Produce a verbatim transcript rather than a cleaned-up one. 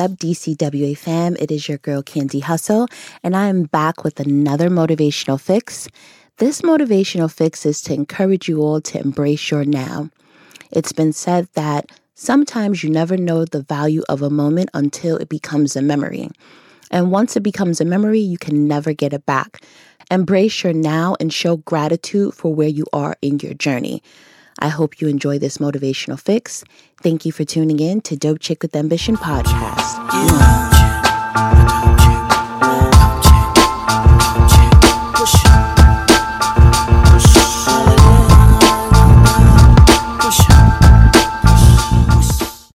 up, D C W A fam? It is your girl, Candy Hustle, and I am back with another motivational fix. This motivational fix is to encourage you all to embrace your now. It's been said that sometimes you never know the value of a moment until it becomes a memory. And once it becomes a memory, you can never get it back. Embrace your now and show gratitude for where you are in your journey. I hope you enjoy this motivational fix. Thank you for tuning in to Dope Chick with Ambition podcast. Yeah.